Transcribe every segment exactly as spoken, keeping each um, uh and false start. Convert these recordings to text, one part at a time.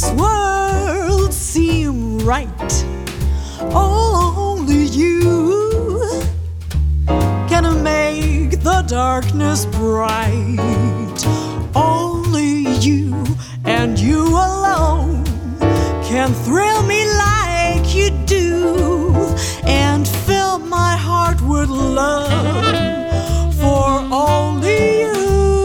this world seem right. Only you can make the darkness bright. Only you and you alone can thrill me like you do and fill my heart with love for only you.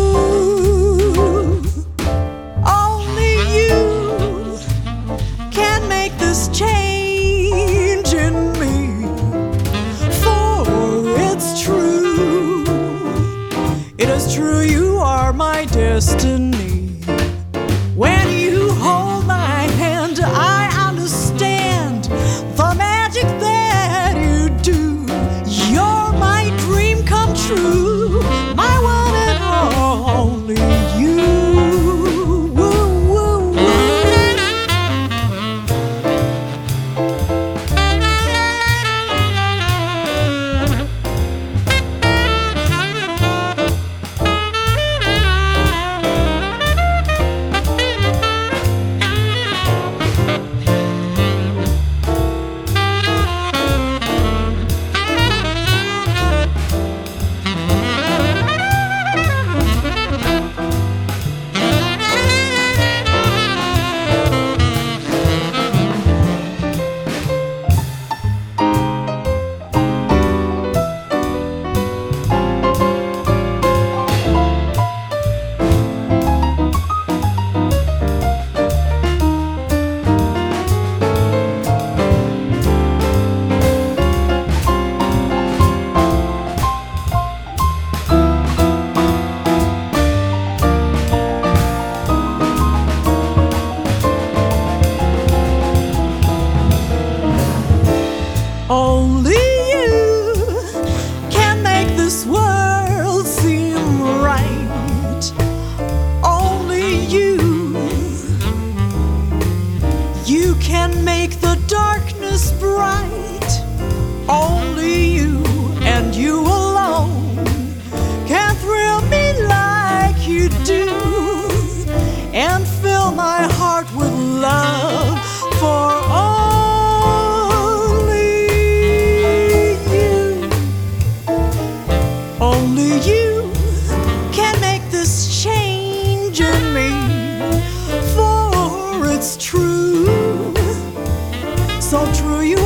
Only you can make this change in me, for it's true, it is true, you are my destiny. When you hold my hand, I understand the magic that you do. You're my dream come true, my one and only you. Woo, woo, woo. Only you can make this world seem right. Only you, you can make the darkness bright. Only you and you alone can thrill me like you do and fill my heart with love for all. Only you can make this change in me, for it's true, so true, you